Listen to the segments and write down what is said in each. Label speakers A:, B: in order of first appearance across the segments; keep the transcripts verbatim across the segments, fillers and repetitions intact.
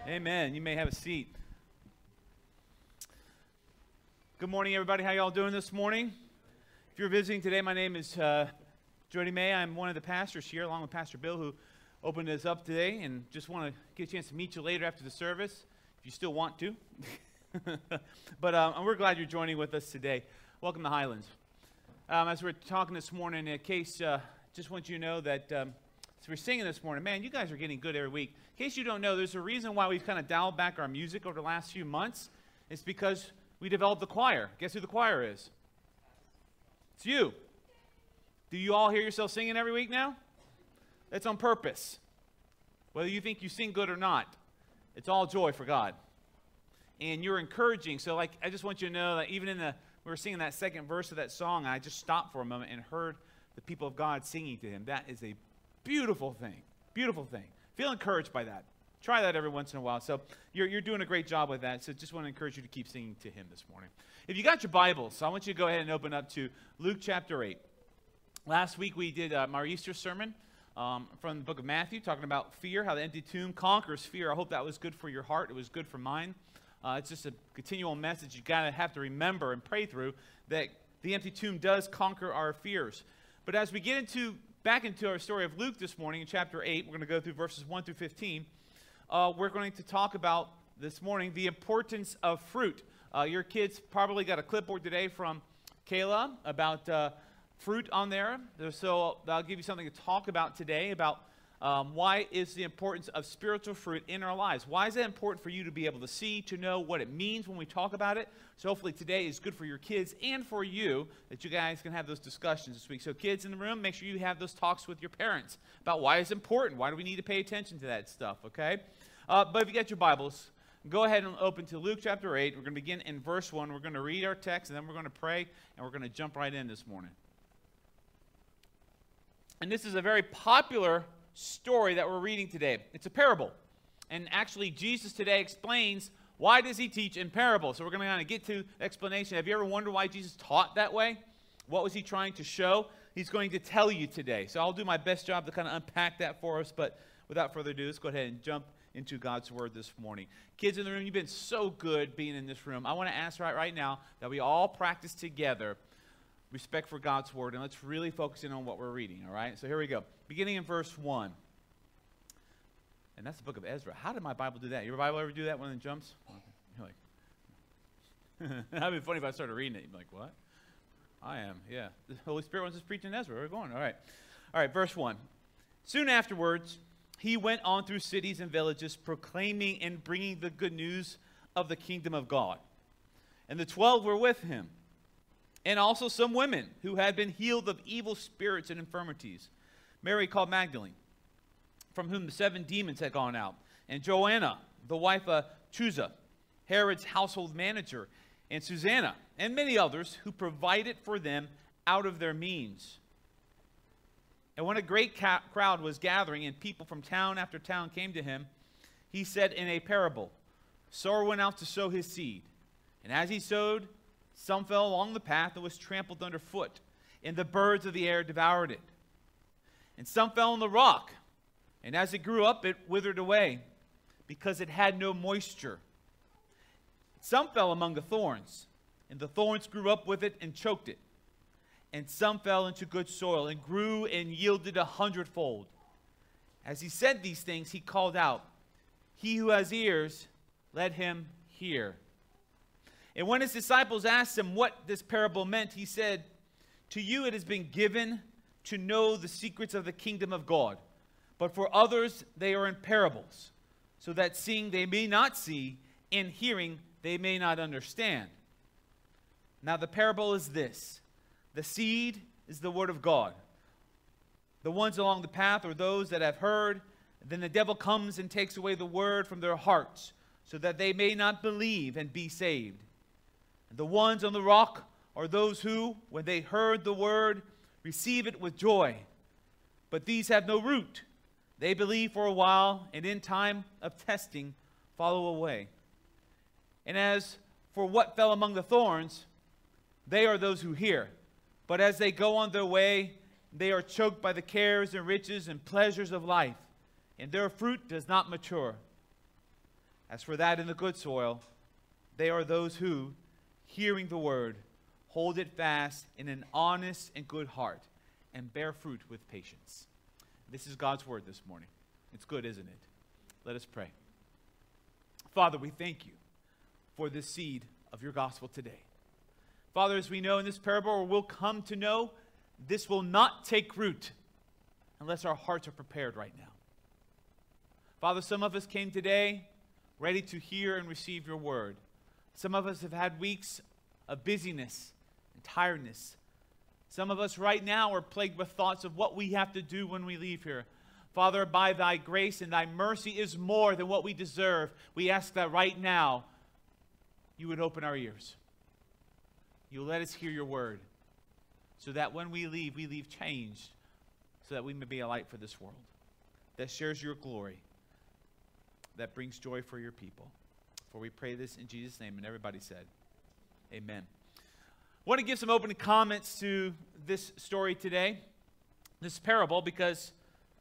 A: Amen. You may have a seat. Good morning, everybody. How y'all doing this morning? If you're visiting today, my name is uh, Jody May. I'm one of the pastors here, along with Pastor Bill, who opened us up today, and just want to get a chance to meet you later after the service, if you still want to. But um, we're glad you're joining with us today. Welcome to Highlands. Um, as we're talking this morning, in case, uh, just want you to know that um, as we're singing this morning, man, you guys are getting good every week. In case you don't know, there's a reason why we've kind of dialed back our music over the last few months. It's because we developed the choir. Guess who the choir is? It's you. Do you all hear yourself singing every week now? That's on purpose. Whether you think you sing good or not, it's all joy for God. And you're encouraging. So, like, I just want you to know that even in the, we were singing that second verse of that song, and I just stopped for a moment and heard the people of God singing to Him. That is a beautiful thing. Beautiful thing. Feel encouraged by that. Try that every once in a while. So you're, you're doing a great job with that. So just want to encourage you to keep singing to Him this morning. If you got your Bibles, I want you to go ahead and open up to Luke chapter eight. Last week we did uh, our Easter sermon um, from the book of Matthew, talking about fear, how the empty tomb conquers fear. I hope that was good for your heart. It was good for mine. Uh, it's just a continual message you got to have to remember and pray through, that the empty tomb does conquer our fears. But as we get into back into our story of Luke this morning in chapter eight, we're going to go through verses one through fifteen. Uh, we're going to talk about this morning the importance of fruit. Uh, your kids probably got a clipboard today from Kayla about uh, fruit on there. So I'll give you something to talk about today about um, why is the importance of spiritual fruit in our lives. Why is it important for you to be able to see, to know what it means when we talk about it? So hopefully today is good for your kids and for you, that you guys can have those discussions this week. So kids in the room, make sure you have those talks with your parents about why it's important. Why do we need to pay attention to that stuff, okay? Uh, but if you got your Bibles, go ahead and open to Luke chapter eight. We're going to begin in verse one. We're going to read our text, and then we're going to pray, and we're going to jump right in this morning. And this is a very popular story that we're reading today. It's a parable. And actually, Jesus today explains why does He teach in parables. So we're going to kind of get to the explanation. Have you ever wondered why Jesus taught that way? What was He trying to show? He's going to tell you today. So I'll do my best job to kind of unpack that for us. But without further ado, let's go ahead and jump into God's Word this morning. Kids in the room, you've been so good being in this room. I want to ask right, right now that we all practice together respect for God's Word, and let's really focus in on what we're reading, all right? So here we go. Beginning in verse one. And that's the book of Ezra. How did my Bible do that? Your Bible ever do that when it jumps? You're like, that'd be funny if I started reading it. You'd be like, what? I am, yeah. The Holy Spirit wants us preaching Ezra. Where are we going? All right. All right, verse one. Soon afterwards, He went on through cities and villages, proclaiming and bringing the good news of the kingdom of God. And the twelve were with Him, and also some women who had been healed of evil spirits and infirmities. Mary called Magdalene, from whom the seven demons had gone out, and Joanna, the wife of Chuza, Herod's household manager, and Susanna, and many others who provided for them out of their means. And when a great ca- crowd was gathering, and people from town after town came to Him, He said in a parable, sower went out to sow his seed. And as he sowed, some fell along the path and was trampled underfoot, and the birds of the air devoured it. And some fell on the rock, and as it grew up, it withered away, because it had no moisture. Some fell among the thorns, and the thorns grew up with it and choked it. And some fell into good soil, and grew and yielded a hundredfold. As He said these things, He called out, "He who has ears, let him hear." And when His disciples asked Him what this parable meant, He said, "To you it has been given to know the secrets of the kingdom of God. But for others they are in parables, so that seeing they may not see, and hearing they may not understand." Now the parable is this. The seed is the word of God. The ones along the path are those that have heard. Then the devil comes and takes away the word from their hearts, so that they may not believe and be saved. And the ones on the rock are those who, when they heard the word, receive it with joy. But these have no root. They believe for a while, and in time of testing follow away. And as for what fell among the thorns, they are those who hear. But as they go on their way, they are choked by the cares and riches and pleasures of life, and their fruit does not mature. As for that in the good soil, they are those who, hearing the word, hold it fast in an honest and good heart, and bear fruit with patience. This is God's word this morning. It's good, isn't it? Let us pray. Father, we thank you for this seed of your gospel today. Father, as we know in this parable, or we'll come to know, this will not take root unless our hearts are prepared right now. Father, some of us came today ready to hear and receive your word. Some of us have had weeks of busyness and tiredness. Some of us right now are plagued with thoughts of what we have to do when we leave here. Father, by thy grace and thy mercy is more than what we deserve. We ask that right now you would open our ears. You'll let us hear your word so that when we leave, we leave changed, so that we may be a light for this world that shares your glory, that brings joy for your people. For we pray this in Jesus' name, and everybody said, amen. I want to give some opening comments to this story today, this parable, because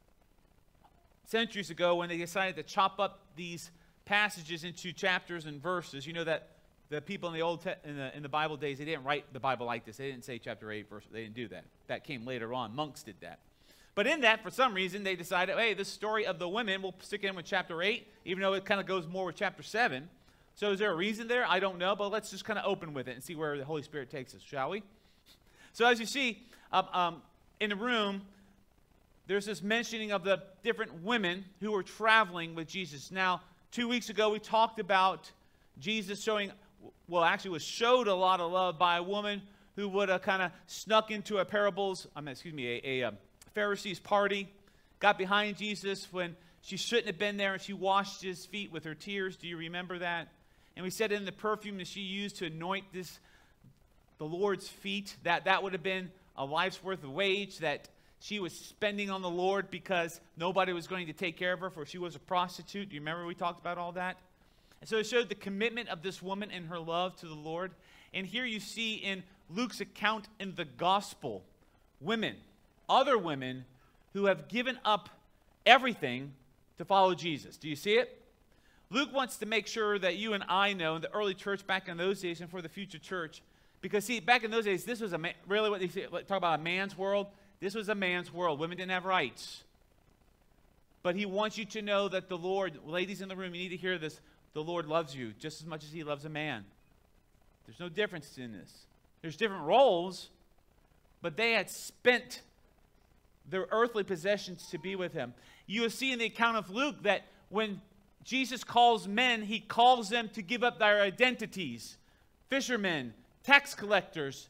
A: centuries ago when they decided to chop up these passages into chapters and verses, you know that the people in the old te- in the in the Bible days, they didn't write the Bible like this. They didn't say chapter eight verse. They didn't do that. That came later on. Monks did that. But in that, for some reason, they decided, hey, this story of the women, we'll stick in with chapter eight, even though it kind of goes more with chapter seven. So is there a reason there? I don't know, but let's just kind of open with it and see where the Holy Spirit takes us, shall we? So as you see um, um, in the room, there's this mentioning of the different women who were traveling with Jesus. Now, two weeks ago, we talked about Jesus showing, well, actually was showed a lot of love by a woman who would have kind of snuck into a parables, I mean, excuse me, a, a, a Pharisees party, got behind Jesus when she shouldn't have been there, and she washed his feet with her tears. Do you remember that? And we said in the perfume that she used to anoint this, the Lord's feet, that that would have been a life's worth of wage that she was spending on the Lord because nobody was going to take care of her, for she was a prostitute. Do you remember we talked about all that? And so it showed the commitment of this woman and her love to the Lord. And here you see in Luke's account in the gospel, women, other women who have given up everything to follow Jesus. Do you see it? Luke wants to make sure that you and I know, in the early church back in those days and for the future church, because see, back in those days, this was a man, really what they say, talk about a man's world. This was a man's world. Women didn't have rights. But he wants you to know that the Lord, ladies in the room, you need to hear this, the Lord loves you just as much as he loves a man. There's no difference in this. There's different roles, but they had spent their earthly possessions to be with him. You will see in the account of Luke that when Jesus calls men, he calls them to give up their identities. Fishermen, tax collectors,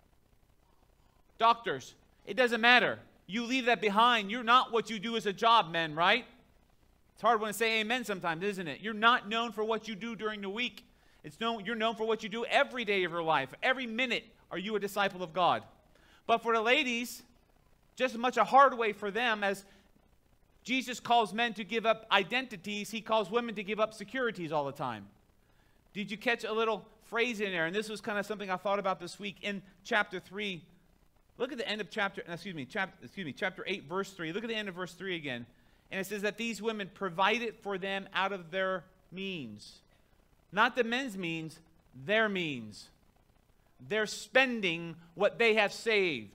A: doctors. It doesn't matter. You leave that behind. You're not what you do as a job, men, right? It's hard when to say amen sometimes, isn't it? You're not known for what you do during the week. It's known, you're known for what you do every day of your life. Every minute are you a disciple of God. But for the ladies, just as much a hard way for them as Jesus calls men to give up identities, he calls women to give up securities all the time. Did you catch a little phrase in there? And this was kind of something I thought about this week in chapter three. Look at the end of chapter, excuse me, chapter, excuse me, chapter eight, verse three. Look at the end of verse three again. And it says that these women provided for them out of their means. Not the men's means, their means. They're spending what they have saved.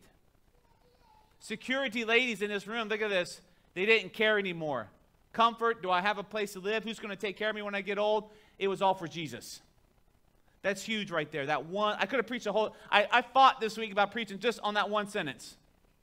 A: Security ladies in this room, look at this. They didn't care anymore. Comfort, do I have a place to live? Who's going to take care of me when I get old? It was all for Jesus. That's huge right there. That one, I could have preached a whole, I, I fought this week about preaching just on that one sentence.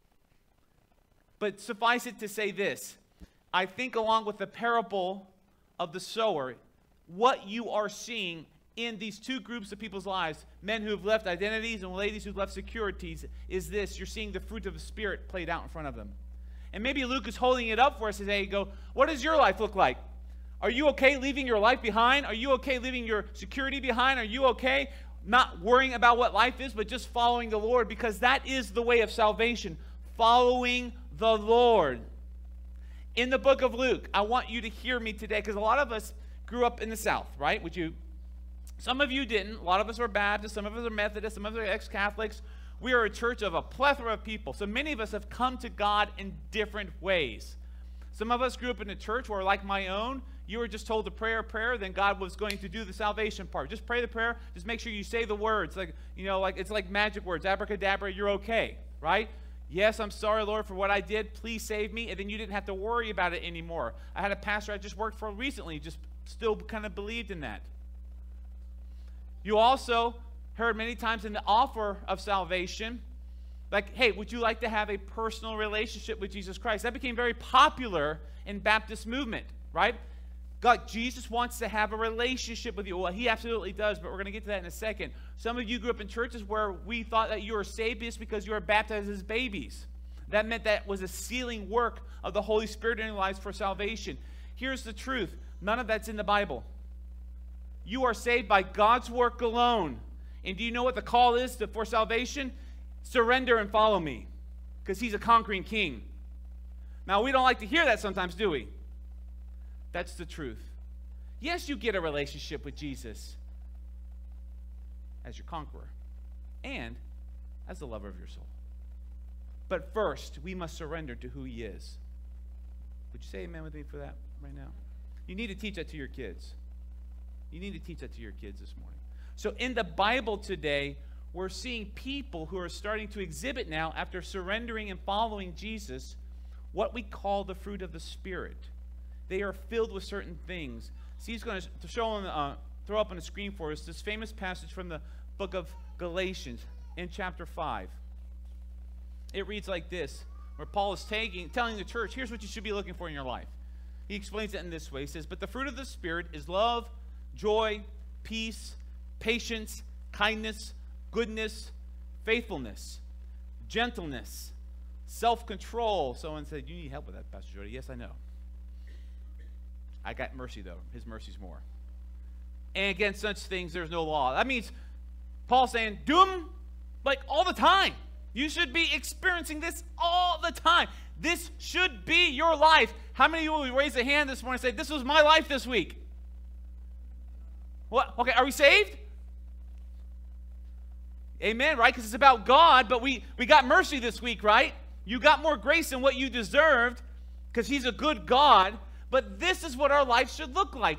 A: But suffice it to say this. I think along with the parable of the sower, what you are seeing in these two groups of people's lives, men who have left identities and ladies who've left securities, is this. You're seeing the fruit of the Spirit played out in front of them. And maybe Luke is holding it up for us today and go, what does your life look like? Are you okay leaving your life behind? Are you okay leaving your security behind? Are you okay not worrying about what life is, but just following the Lord? Because that is the way of salvation, following the Lord. In the book of Luke, I want you to hear me today, because a lot of us grew up in the South, right? Would you? Some of you didn't. A lot of us are Baptists. Some of us are Methodists. Some of us are ex-Catholics. We are a church of a plethora of people. So many of us have come to God in different ways. Some of us grew up in a church where, like my own, you were just told to pray a prayer, then God was going to do the salvation part. Just pray the prayer. Just make sure you say the words. Like, you know, like it's like magic words. Abracadabra, you're okay, right? Yes, I'm sorry, Lord, for what I did. Please save me. And then you didn't have to worry about it anymore. I had a pastor I just worked for recently, just still kind of believed in that. You also heard many times in the offer of salvation, like, hey, would you like to have a personal relationship with Jesus Christ? That became very popular in Baptist movement, right? God, Jesus wants to have a relationship with you. Well, he absolutely does, but we're going to get to that in a second. Some of you grew up in churches where we thought that you were saved just because you were baptized as babies. That meant that was a sealing work of the Holy Spirit in your lives for salvation. Here's the truth. None of that's in the Bible. You are saved by God's work alone. And do you know what the call is to, for salvation? Surrender and follow me, because he's a conquering king. Now, we don't like to hear that sometimes, do we? That's the truth. Yes, you get a relationship with Jesus as your conqueror and as the lover of your soul. But first, we must surrender to who he is. Would you say amen with me for that right now? You need to teach that to your kids. You need to teach that to your kids this morning. So in the Bible today, we're seeing people who are starting to exhibit now, after surrendering and following Jesus, what we call the fruit of the Spirit. They are filled with certain things. See, he's going to show on the, uh, throw up on the screen for us this famous passage from the book of Galatians in chapter five. It reads like this, where Paul is taking, telling the church, here's what you should be looking for in your life. He explains it in this way. He says, but the fruit of the Spirit is love, joy, peace, patience, kindness, goodness, faithfulness, gentleness, self-control. Someone said, you need help with that, Pastor Jody. Yes, I know. I got mercy, though. His mercy's more. And against such things, there's no law. That means Paul's saying, do them like all the time. You should be experiencing this all the time. This should be your life. How many of you will raise a hand this morning and say, this was my life this week? What? Okay, are we saved? Amen, right? Because it's about God, but we, we got mercy this week, right? You got more grace than what you deserved because he's a good God. But this is what our life should look like.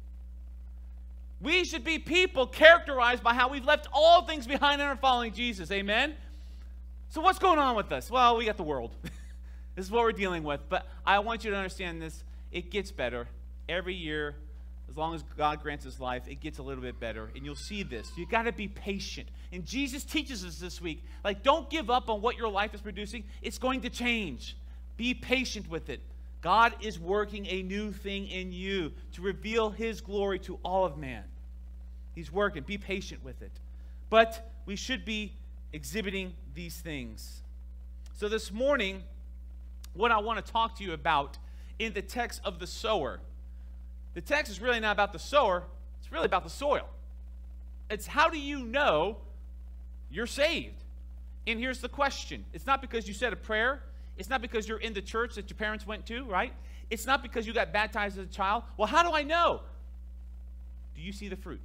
A: We should be people characterized by how we've left all things behind and are following Jesus. Amen? So what's going on with us? Well, we got the world. This is what we're dealing with. But I want you to understand this. It gets better every year. As long as God grants us life, it gets a little bit better. And you'll see this. You've got to be patient. And Jesus teaches us this week, like, don't give up on what your life is producing. It's going to change. Be patient with it. God is working a new thing in you to reveal his glory to all of man. He's working. Be patient with it. But we should be exhibiting these things. So this morning, what I want to talk to you about in the text of the sower, the text is really not about the sower. It's really about the soil. It's how do you know you're saved? And here's the question. It's not because you said a prayer. It's not because you're in the church that your parents went to, right? It's not because you got baptized as a child. Well, how do I know? Do you see the fruit?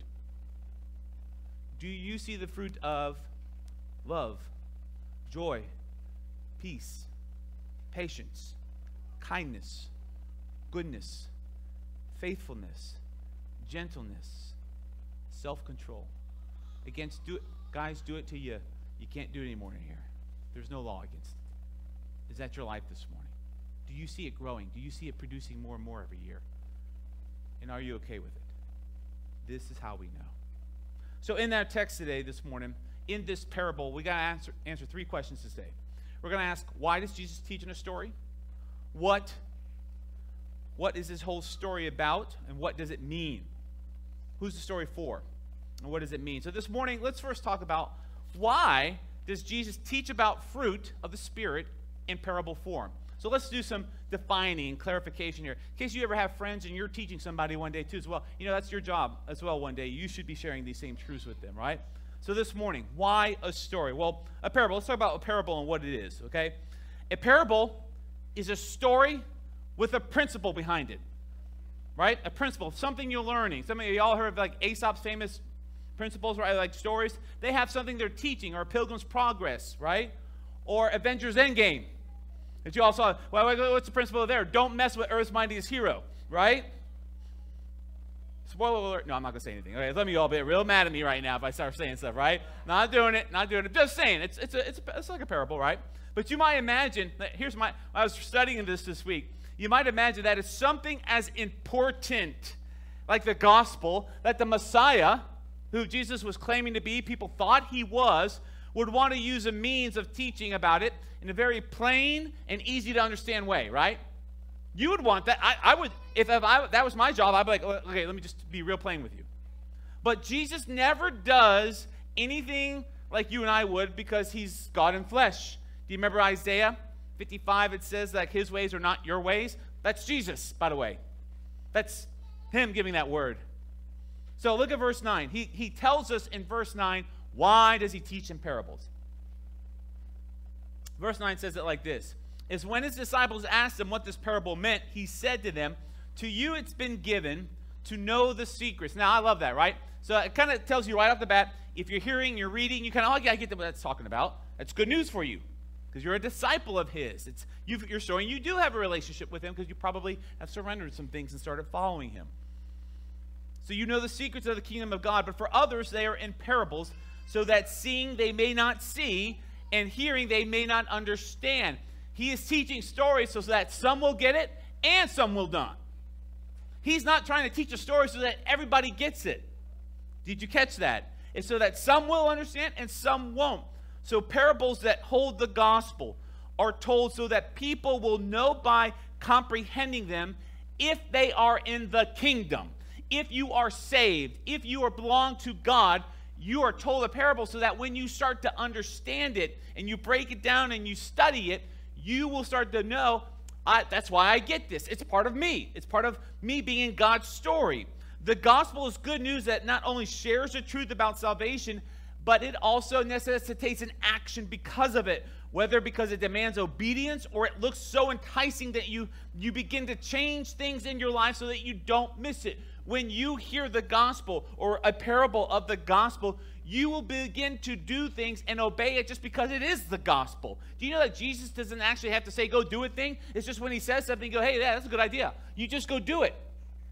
A: Do you see the fruit of love, joy, peace, patience, kindness, goodness, faithfulness, gentleness, self-control? Against, do it, guys, do it to you. You can't do it anymore in here. There's no law against it. Is that your life this morning? Do you see it growing? Do you see it producing more and more every year? And are you okay with it? This is how we know. So in that text today, this morning, in this parable, we got to answer, answer three questions today. We're going to ask, why does Jesus teach in a story? What, what is this whole story about? And what does it mean? Who's the story for? And what does it mean? So this morning, let's first talk about why does Jesus teach about fruit of the Spirit in parable form. So let's do some defining and clarification here. In case you ever have friends and you're teaching somebody one day too as well, you know, that's your job as well one day. You should be sharing these same truths with them, right? So this morning, why a story? Well, a parable. Let's talk about a parable and what it is, okay? A parable is a story with a principle behind it, right? A principle, something you're learning. Some of you all heard of like Aesop's famous principles, right? Like stories. They have something they're teaching, or Pilgrim's Progress, right? Or Avengers Endgame. That you all saw. Well, what's the principle there? Don't mess with Earth's mightiest hero, right? Spoiler alert. No, I'm not going to say anything. Okay, let me all be real mad at me right now if I start saying stuff, right? Not doing it, not doing it. Just saying. It's, it's, a, it's, a, it's like a parable, right? But you might imagine, here's my, I was studying this this week. You might imagine that it's something as important, like the gospel, that the Messiah, who Jesus was claiming to be, people thought he was, would want to use a means of teaching about it in a very plain and easy to understand way, right? You would want that. I, I would, if, if I, that was my job, I'd be like, okay, let me just be real plain with you. But Jesus never does anything like you and I would because he's God in flesh. Do you remember Isaiah fifty-five? It says that his ways are not your ways. That's Jesus, by the way. That's him giving that word. So look at verse nine. He, he tells us in verse nine, why does he teach in parables? Verse nine says it like this. Is when his disciples asked him what this parable meant, he said to them, to you it's been given to know the secrets. Now, I love that, right? So it kind of tells you right off the bat, if you're hearing, you're reading, you kind of, oh, yeah, I get what that's talking about. That's good news for you because you're a disciple of his. It's, you've, you're showing you do have a relationship with him because you probably have surrendered some things and started following him. So you know the secrets of the kingdom of God, but for others, they are in parables, so that seeing they may not see, and hearing they may not understand. He is teaching stories so that some will get it and some will not. He's not trying to teach a story so that everybody gets it. Did you catch that? It's so that some will understand and some won't. So parables that hold the gospel are told so that people will know by comprehending them if they are in the kingdom. If you are saved, if you are belong to God, you are told a parable so that when you start to understand it and you break it down and you study it, you will start to know, I, that's why I get this. It's part of me. It's part of me being in God's story. The gospel is good news that not only shares the truth about salvation, but it also necessitates an action because of it, whether because it demands obedience or it looks so enticing that you, you begin to change things in your life so that you don't miss it. When you hear the gospel or a parable of the gospel, you will begin to do things and obey it just because it is the gospel. Do you know that Jesus doesn't actually have to say, go do a thing? It's just when he says something, you go, hey, yeah, that's a good idea. You just go do it.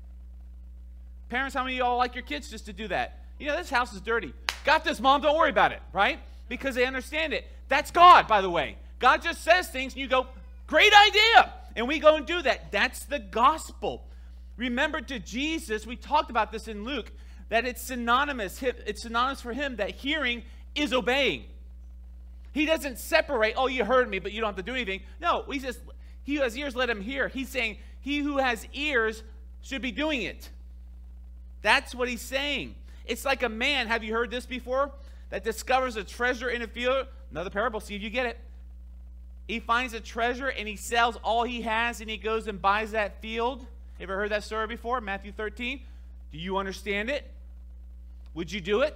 A: Parents, how many of y'all like your kids just to do that? You know, this house is dirty. Got this, Mom, don't worry about it, right? Because they understand it. That's God, by the way. God just says things and you go, great idea. And we go and do that. That's the gospel. Remember, to Jesus, we talked about this in Luke, that it's synonymous. It's synonymous for him that hearing is obeying. He doesn't separate, oh, you heard me, but you don't have to do anything. No, he says, he who has ears, let him hear. He's saying, he who has ears should be doing it. That's what he's saying. It's like a man, have you heard this before? That discovers a treasure in a field. Another parable, see if you get it. He finds a treasure and he sells all he has and he goes and buys that field. Ever heard that story before? Matthew thirteen. Do you understand it? Would you do it?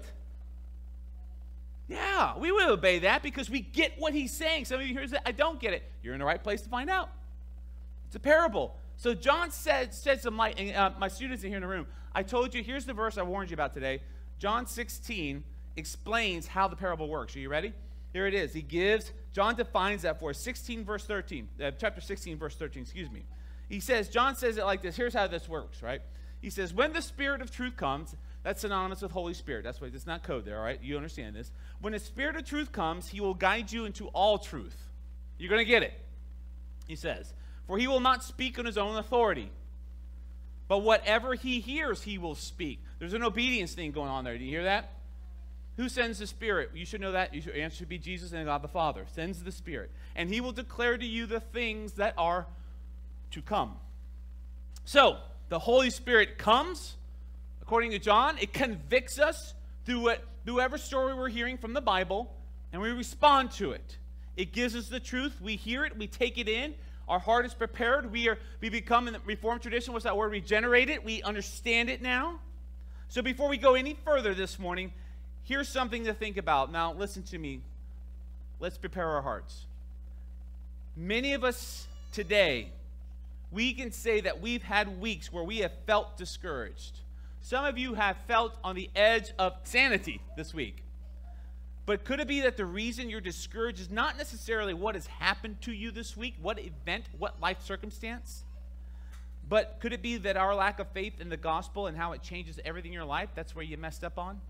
A: Yeah, we would obey that because we get what he's saying. Some of you hear that, I don't get it. You're in the right place to find out. It's a parable. So John said, said some light, and uh, my students in here in the room, I told you, here's the verse I warned you about today. John sixteen explains how the parable works. Are you ready? Here it is. He gives, John defines that for us. sixteen verse thirteen, uh, chapter sixteen verse thirteen, excuse me. He says, John says it like this. Here's how this works, right? He says, when the Spirit of truth comes, that's synonymous with Holy Spirit. That's why it's not code there, all right? You understand this. When the Spirit of truth comes, he will guide you into all truth. You're going to get it. He says, for he will not speak on his own authority, but whatever he hears, he will speak. There's an obedience thing going on there. Do you hear that? Who sends the Spirit? You should know that. Your answer should be Jesus and God the Father. Sends the Spirit. And he will declare to you the things that are to come. So, the Holy Spirit comes, according to John. It convicts us through, what, through whatever story we're hearing from the Bible, and we respond to it. It gives us the truth. We hear it. We take it in. Our heart is prepared. We, are, we become, in the Reformed tradition, what's that word? Regenerated. We understand it now. So before we go any further this morning, here's something to think about. Now, listen to me. Let's prepare our hearts. Many of us today, we can say that we've had weeks where we have felt discouraged. Some of you have felt on the edge of sanity this week. But could it be that the reason you're discouraged is not necessarily what has happened to you this week, what event, what life circumstance? But could it be that our lack of faith in the gospel and how it changes everything in your life, that's where you messed up on?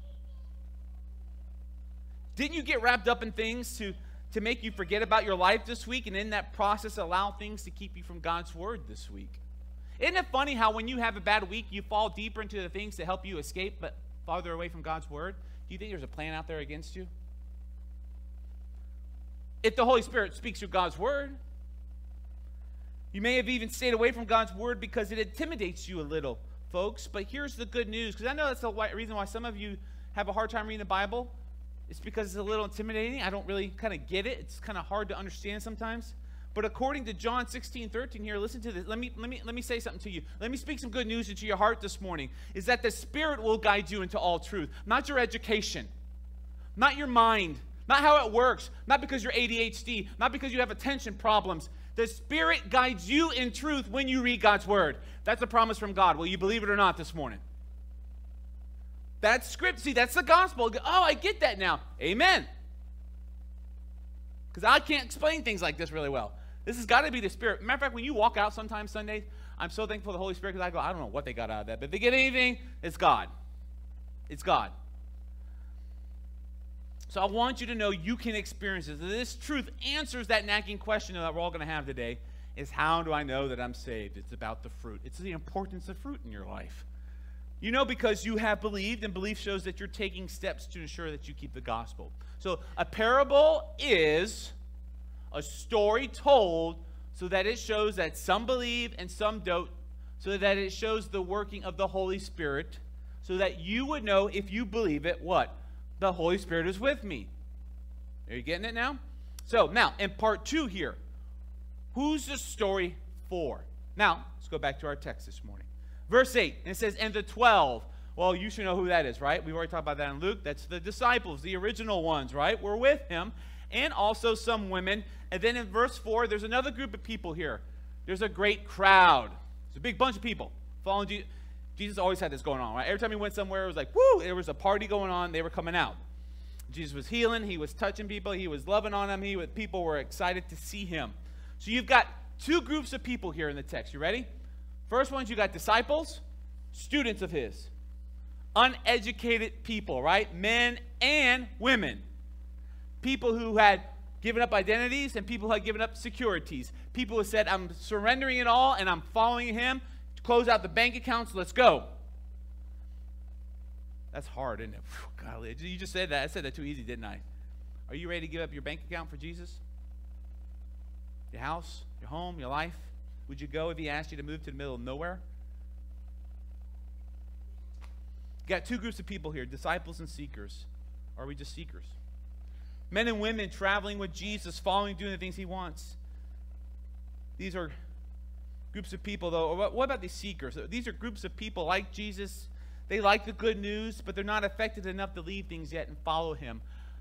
A: Didn't you get wrapped up in things to, to make you forget about your life this week, and in that process allow things to keep you from God's word this week? Isn't it funny how when you have a bad week, you fall deeper into the things to help you escape, but farther away from God's word? Do you think there's a plan out there against you? If the Holy Spirit speaks through God's word, you may have even stayed away from God's word because it intimidates you a little, folks. But here's the good news, because I know that's the reason why some of you have a hard time reading the Bible. It's because it's a little intimidating. I don't really kind of get it. It's kind of hard to understand sometimes. But according to John sixteen thirteen here, listen to this. Let me, let me, let me say something to you. Let me speak some good news into your heart this morning, is that the Spirit will guide you into all truth, not your education, not your mind, not how it works, not because you're A D H D, not because you have attention problems. The Spirit guides you in truth when you read God's word. That's a promise from God. Will you believe it or not this morning? That's script. See, that's the gospel. Oh, I get that now. Amen. Because I can't explain things like this really well. This has got to be the Spirit. Matter of fact, when you walk out sometimes Sundays, I'm so thankful for the Holy Spirit, because I go, I don't know what they got out of that, but if they get anything, it's God. It's God. So I want you to know you can experience this. This truth answers that nagging question that we're all going to have today, is how do I know that I'm saved? It's about the fruit. It's the importance of fruit in your life. You know, because you have believed, and belief shows that you're taking steps to ensure that you keep the gospel. So a parable is a story told so that it shows that some believe and some don't, so that it shows the working of the Holy Spirit, so that you would know, if you believe it, what? The Holy Spirit is with me. Are you getting it now? So now, in part two here, who's the story for? Now, let's go back to our text this morning. Verse eight, and it says, and the twelve. Well, you should know who that is, right? We've already talked about that in Luke. That's the disciples, the original ones, right? We're with him, and also some women. And then in verse four, there's another group of people here. There's a great crowd. There's a big bunch of people following Jesus. Jesus always had this going on, right? Every time he went somewhere, it was like, woo, there was a party going on. They were coming out. Jesus was healing. He was touching people. He was loving on them. He was, people were excited to see him. So you've got two groups of people here in the text. You ready? First ones, you got disciples, students of his. Uneducated people, right? Men and women. People who had given up identities and people who had given up securities. People who said, I'm surrendering it all and I'm following him. Close out the bank accounts. Let's go. That's hard, isn't it? Whew, golly, you just said that. I said that too easy, didn't I? Are you ready to give up your bank account for Jesus? Your house, your home, your life? Would you go if he asked you to move to the middle of nowhere? You got two groups of people here, disciples and seekers. Or are we just seekers? Men and women traveling with Jesus, following, doing the things he wants. These are groups of people, though. What about the seekers? These are groups of people like Jesus. They like the good news, but they're not affected enough to leave things yet and follow him.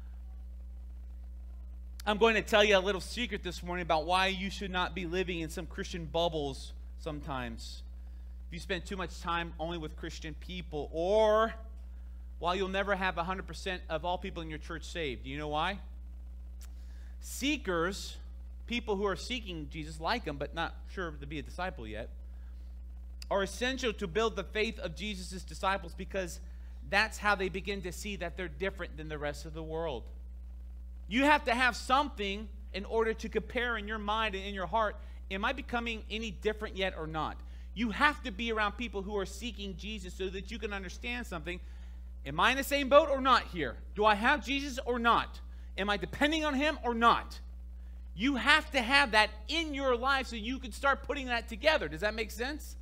A: I'm going to tell you a little secret this morning about why you should not be living in some Christian bubbles sometimes. If you spend too much time only with Christian people, or while you'll never have one hundred percent of all people in your church saved. Do you know why? Seekers, people who are seeking Jesus, like him, but not sure to be a disciple yet, are essential to build the faith of Jesus' disciples, because that's how they begin to see that they're different than the rest of the world. You have to have something in order to compare in your mind and in your heart, am I becoming any different yet or not? You have to be around people who are seeking Jesus so that you can understand something. Am I in the same boat or not here? Do I have Jesus or not? Am I depending on him or not? You have to have that in your life so you can start putting that together. Does that make sense?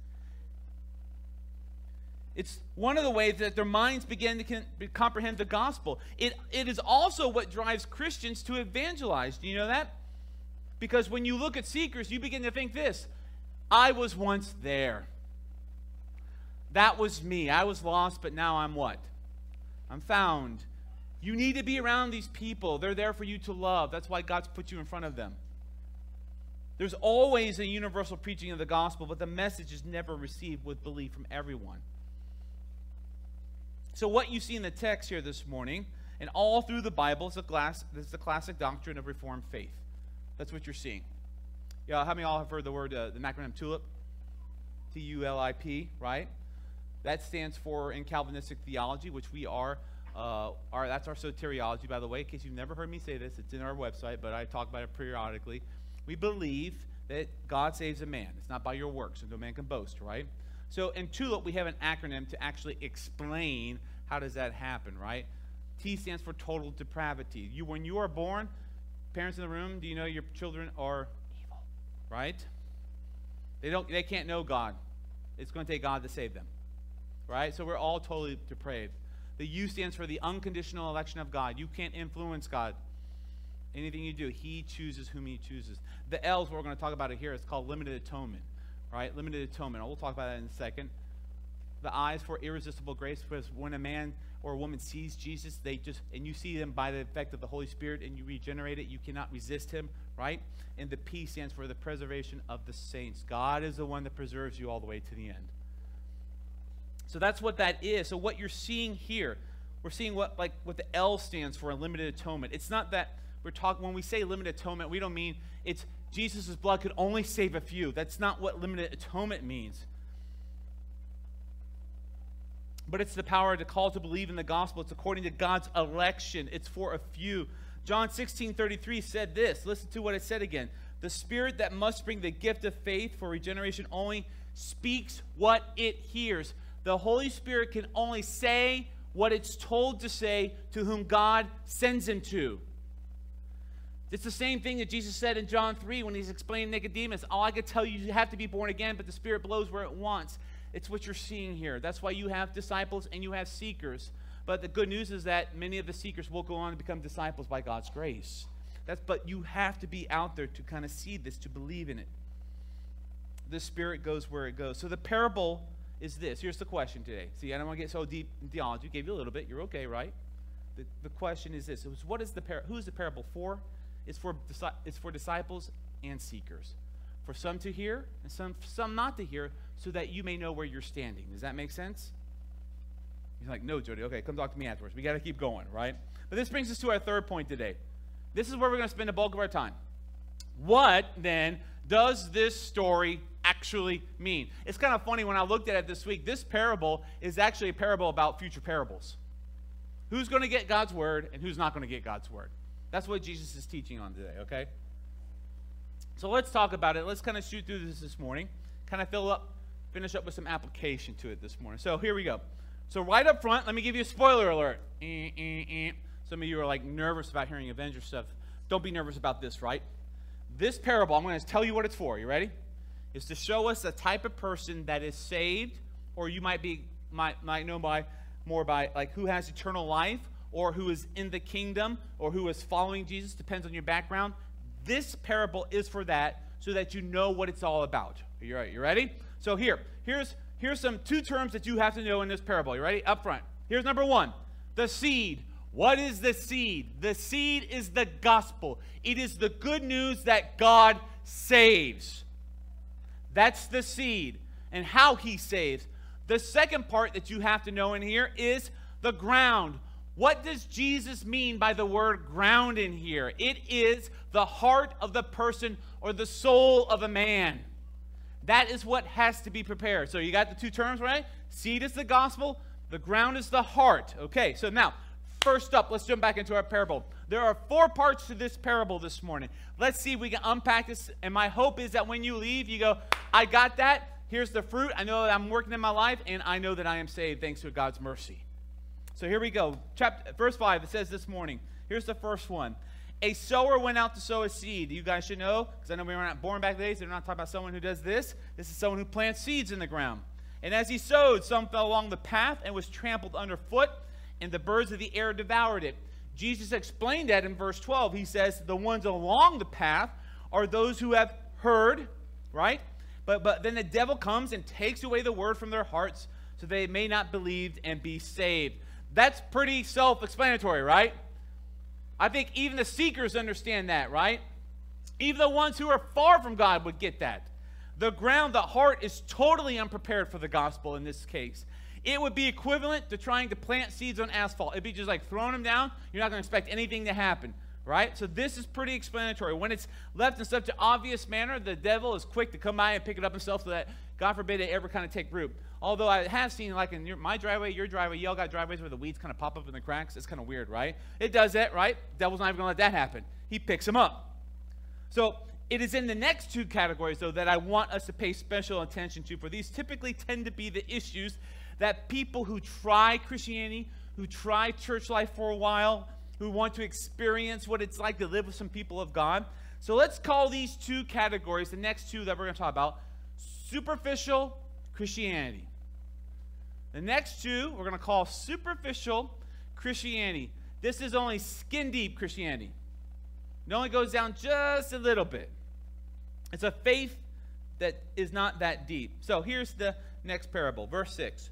A: It's one of the ways that their minds begin to con- comprehend the gospel. It, it is also what drives Christians to evangelize. Do you know that? Because when you look at seekers, you begin to think this: I was once there. That was me. I was lost, but now I'm what? I'm found. You need to be around these people. They're there for you to love. That's why God's put you in front of them. There's always a universal preaching of the gospel, but the message is never received with belief from everyone. So what you see in the text here this morning, and all through the Bible, is, a glass, is the classic doctrine of Reformed faith. That's what you're seeing. Yeah, how many of y'all have heard the word, uh, the acronym TULIP? T U L I P, right? That stands for, in Calvinistic theology, which we are, uh, our, that's our soteriology, by the way. In case you've never heard me say this, it's in our website, but I talk about it periodically. We believe that God saves a man. It's not by your works, and no man can boast, right? So in TULIP, we have an acronym to actually explain how does that happen, right? T stands for total depravity. You, when you are born, parents in the room, do you know your children are evil, right? They don't. They can't know God. It's going to take God to save them, right? So we're all totally depraved. The U stands for the unconditional election of God. You can't influence God. Anything you do, He chooses whom He chooses. The L is what we're going to talk about it here. It's called limited atonement, right? Limited atonement. We'll talk about that in a second. The I is for irresistible grace, because when a man or a woman sees Jesus, they just, and you see them by the effect of the Holy Spirit, and you regenerate it, you cannot resist Him, right? And the P stands for the preservation of the saints. God is the one that preserves you all the way to the end. So that's what that is. So what you're seeing here, we're seeing what like what the L stands for, limited atonement. It's not that we're talking, when we say limited atonement, we don't mean it's Jesus' blood could only save a few. That's not what limited atonement means. But it's the power to call to believe in the gospel. It's according to God's election. It's for a few. John sixteen thirty-three said this. Listen to what it said again. The Spirit that must bring the gift of faith for regeneration only speaks what it hears. The Holy Spirit can only say what it's told to say to whom God sends Him to. It's the same thing that Jesus said in John three when He's explaining Nicodemus. All I could tell you, you have to be born again, but the Spirit blows where it wants. It's what you're seeing here. That's why you have disciples and you have seekers. But the good news is that many of the seekers will go on to become disciples by God's grace. That's, but you have to be out there to kind of see this, to believe in it. The Spirit goes where it goes. So the parable is this. Here's the question today. See, I don't want to get so deep in theology. I gave you a little bit. You're okay, right? The, the question is this. It was, what is the par- who is the parable for? It's for, it's for disciples and seekers. For some to hear and some, some not to hear, so that you may know where you're standing. Does that make sense? He's like, no, Jody. Okay, come talk to me afterwards. We got to keep going, right? But this brings us to our third point today. This is where we're going to spend the bulk of our time. What, then, does this story actually mean? It's kind of funny when I looked at it this week. This parable is actually a parable about future parables. Who's going to get God's word and who's not going to get God's word? That's what Jesus is teaching on today, okay? So let's talk about it. Let's kind of shoot through this this morning. Kind of fill up, finish up with some application to it this morning. So here we go. So right up front, let me give you a spoiler alert. Eh, eh, eh. Some of you are like nervous about hearing Avengers stuff. Don't be nervous about this, right? This parable, I'm going to tell you what it's for. You ready? It's to show us the type of person that is saved, or you might be might, might know by more by like who has eternal life, or who is in the kingdom, or who is following Jesus. Depends on your background. This parable is for that, so that you know what it's all about. You right? You ready? So here, here's here's some two terms that you have to know in this parable. You ready? Up front. Here's number one: the seed. What is the seed? The seed is the gospel. It is the good news that God saves. That's the seed, and how He saves. The second part that you have to know in here is the ground. What does Jesus mean by the word ground in here? It is the heart of the person or the soul of a man. That is what has to be prepared. So you got the two terms, right? Seed is the gospel. The ground is the heart. Okay, so now, first up, let's jump back into our parable. There are four parts to this parable this morning. Let's see if we can unpack this. And my hope is that when you leave, you go, I got that. Here's the fruit. I know that I'm working in my life, and I know that I am saved thanks to God's mercy. So here we go. Chapter, verse five, it says this morning. Here's the first one. A sower went out to sow a seed. You guys should know, because I know we were not born back in the days, so we're not talking about someone who does this. This is someone who plants seeds in the ground. And as he sowed, some fell along the path and was trampled underfoot, and the birds of the air devoured it. Jesus explained that in verse twelve. He says, the ones along the path are those who have heard, right? But, but then the devil comes and takes away the word from their hearts, so they may not believe and be saved. That's pretty self-explanatory, right? I think even the seekers understand that, right? Even the ones who are far from God would get that. The ground, the heart, is totally unprepared for the gospel in this case. It would be equivalent to trying to plant seeds on asphalt. It'd be just like throwing them down. You're not going to expect anything to happen, right? So this is pretty explanatory. When it's left in such an obvious manner, the devil is quick to come by and pick it up himself so that God forbid it ever kind of take root. Although I have seen, like in your, my driveway, your driveway, you all got driveways where the weeds kind of pop up in the cracks. It's kind of weird, right? It does that, right? Devil's not even going to let that happen. He picks them up. So it is in the next two categories, though, that I want us to pay special attention to, for these typically tend to be the issues that people who try Christianity, who try church life for a while, who want to experience what it's like to live with some people of God. So let's call these two categories, the next two that we're going to talk about, superficial Christianity. The next two we're going to call superficial Christianity. This is only skin deep Christianity. It only goes down just a little bit. It's a faith that is not that deep. So here's the next parable, verse six.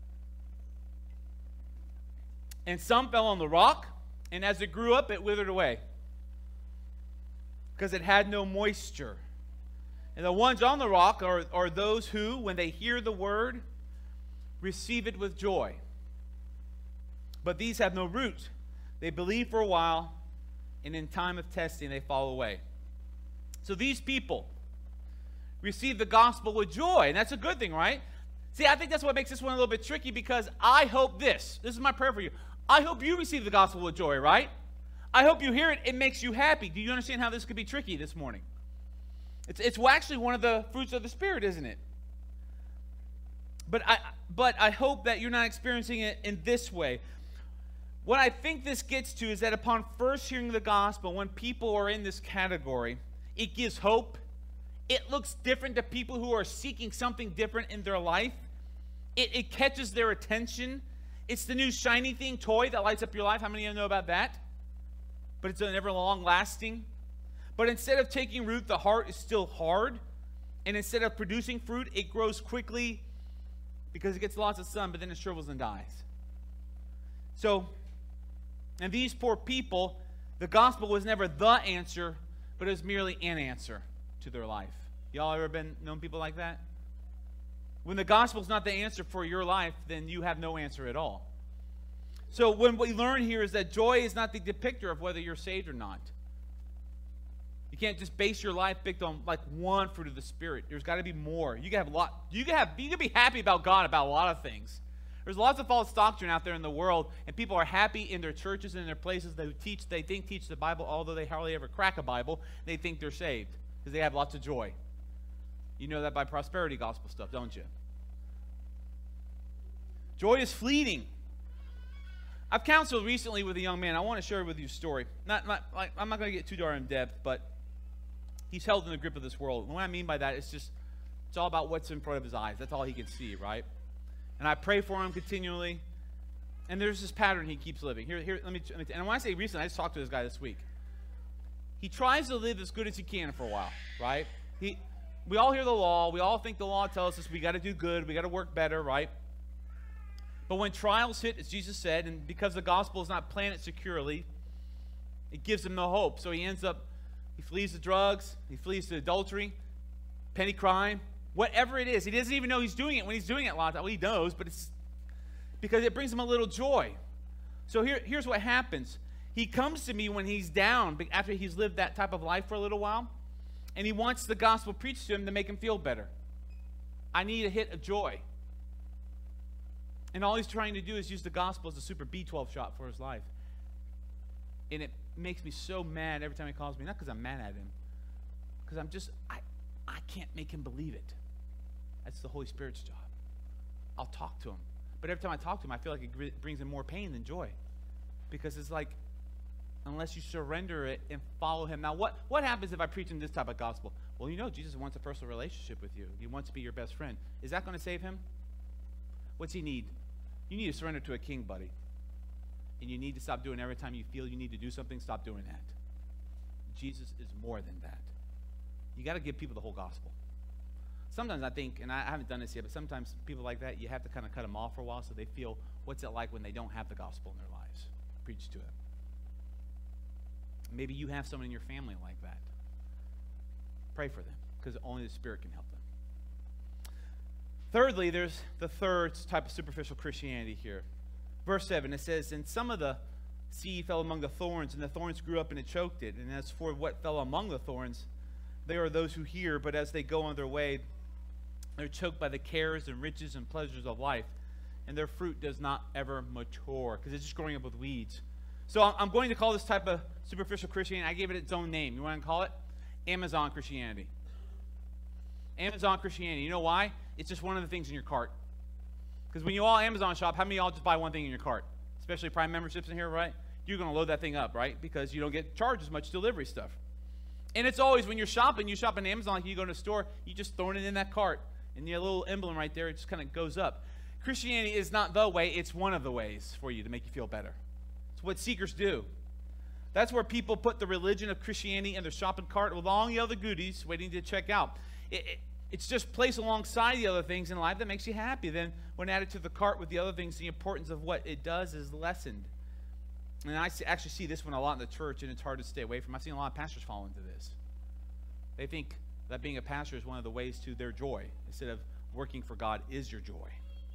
A: And some fell on the rock, and as it grew up, it withered away, because it had no moisture. And the ones on the rock are, are those who, when they hear the word, receive it with joy. But these have no root. They believe for a while, and in time of testing, they fall away. So these people receive the gospel with joy, and that's a good thing, right? See, I think that's what makes this one a little bit tricky, because I hope this. This is my prayer for you. I hope you receive the gospel with joy, right? I hope you hear it. It makes you happy. Do you understand how this could be tricky this morning? It's, it's actually one of the fruits of the Spirit, isn't it? But I, but I hope that you're not experiencing it in this way. What I think this gets to is that upon first hearing the gospel, when people are in this category, it gives hope. It looks different to people who are seeking something different in their life. It, it catches their attention. It's the new shiny thing, toy that lights up your life. How many of you know about that? But it's never long-lasting. But instead of taking root, the heart is still hard. And instead of producing fruit, it grows quickly because it gets lots of sun, but then it shrivels and dies. So, and these poor people, the gospel was never the answer, but it was merely an answer to their life. Y'all ever been known people like that? When the gospel is not the answer for your life, then you have no answer at all. So when we learn here is that joy is not the depictor of whether you're saved or not. You can't just base your life based on like one fruit of the Spirit. There's got to be more. You can have a lot. You can have. You can be happy about God about a lot of things. There's lots of false doctrine out there in the world, and people are happy in their churches and in their places that teach. They think teach the Bible, although they hardly ever crack a Bible. They think they're saved because they have lots of joy. You know that by prosperity gospel stuff, don't you? Joy is fleeting. I've counseled recently with a young man. I want to share with you a story. Not, not like I'm not going to get too darn in depth, but he's held in the grip of this world. And what I mean by that is just it's all about what's in front of his eyes. That's all he can see, right? And I pray for him continually. And there's this pattern he keeps living. Here, here. Let me. Let me and when I say recently, I just talked to this guy this week. He tries to live as good as he can for a while, right? He. We all hear the law. We all think the law tells us we got to do good. We got to work better, right? But when trials hit, as Jesus said, and because the gospel is not planted securely, it gives him no hope. So he ends up, he flees to drugs, he flees to adultery, petty crime, whatever it is. He doesn't even know he's doing it when he's doing it a lot of times. Well, he knows, but it's because it brings him a little joy. So here, here's what happens. He comes to me when he's down, after he's lived that type of life for a little while, and he wants the gospel preached to him to make him feel better. I need a hit of joy. And all he's trying to do is use the gospel as a super B twelve shot for his life. And it makes me so mad every time he calls me. Not because I'm mad at him. Because I'm just, I, I can't make him believe it. That's the Holy Spirit's job. I'll talk to him. But every time I talk to him, I feel like it brings him more pain than joy. Because it's like, unless you surrender it and follow him. Now, what, what happens if I preach him this type of gospel? Well, you know, Jesus wants a personal relationship with you. He wants to be your best friend. Is that going to save him? What's he need? You need to surrender to a king, buddy. And you need to stop doing every time you feel you need to do something, stop doing that. Jesus is more than that. You got to give people the whole gospel. Sometimes I think, and I haven't done this yet, but sometimes people like that, you have to kind of cut them off for a while so they feel what's it like when they don't have the gospel in their lives. Preach to it. Maybe you have someone in your family like that. Pray for them, because only the Spirit can help them. Thirdly, there's the third type of superficial Christianity here. Verse seven, it says, and some of the seed fell among the thorns, and the thorns grew up and it choked it. And as for what fell among the thorns, they are those who hear, but as they go on their way, They're choked by the cares and riches and pleasures of life, and their fruit does not ever mature because it's just growing up with weeds. So I'm going to call this type of superficial Christianity, I gave it its own name. You want to call it? Amazon Christianity. Amazon Christianity. You know why? It's just one of the things in your cart. Because when you all Amazon shop, how many of y'all just buy one thing in your cart? Especially Prime memberships in here, right? You're going to load that thing up, right? Because you don't get charged as much delivery stuff. And it's always when you're shopping, you shop on Amazon, you go to a store, you just throw it in that cart. And the little emblem right there, it just kind of goes up. Christianity is not the way, it's one of the ways for you to make you feel better. It's what seekers do. That's where people put the religion of Christianity in their shopping cart with all the other goodies waiting to check out. It, it, it's just placed alongside the other things in life that makes you happy. Then when added to the cart with the other things, the importance of what it does is lessened. And I see, actually see this one a lot in the church, and it's hard to stay away from. I've seen a lot of pastors fall into this. They think that being a pastor is one of the ways to their joy, instead of working for God is your joy.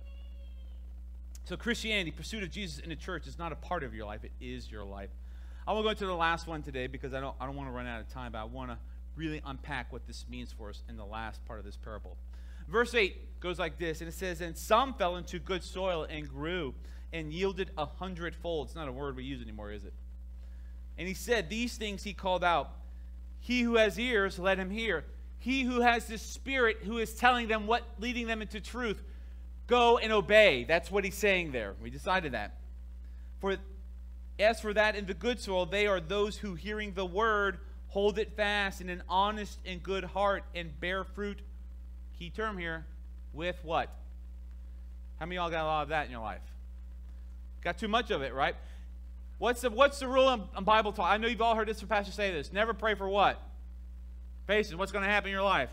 A: So Christianity, pursuit of Jesus in the church, is not a part of your life. It is your life. I will go into the last one today because I don't, I don't want to run out of time, but I want to really unpack what this means for us in the last part of this parable. Verse eight goes like this, and it says, "And some fell into good soil and grew and yielded a hundredfold." It's not a word we use anymore, is it? "And he said, these things he called out, he who has ears, let him hear. He who has this Spirit who is telling them what, leading them into truth, go and obey." That's what he's saying there. We decided that. "For as for that in the good soil, they are those who, hearing the word, hold it fast in an honest and good heart and bear fruit," key term here, "with" what? How many of y'all got a lot of that in your life? Got too much of it, right? What's the, what's the rule in, in Bible talk? I know you've all heard this pastor say this. Never pray for what? Patience. What's going to happen in your life?